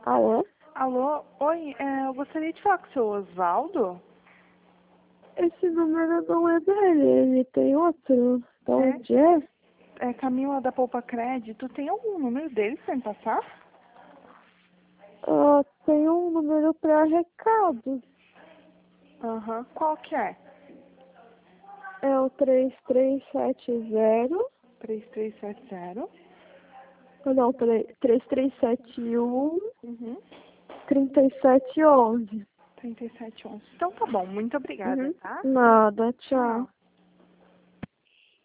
Alô? Alô? Oi, eu gostaria de falar com o seu Osvaldo. Esse número não é dele, ele tem outro. De É? onde é? É Camila da Poupa Crédito. Tem algum número dele pra me passar? Tem um número para recado. Aham. Qual que é? É o 3370. 3370. Não, 3371 Uhum. 3711. 3711. Então tá bom. Muito obrigada, Uhum. tá? Nada, tchau. Tchau.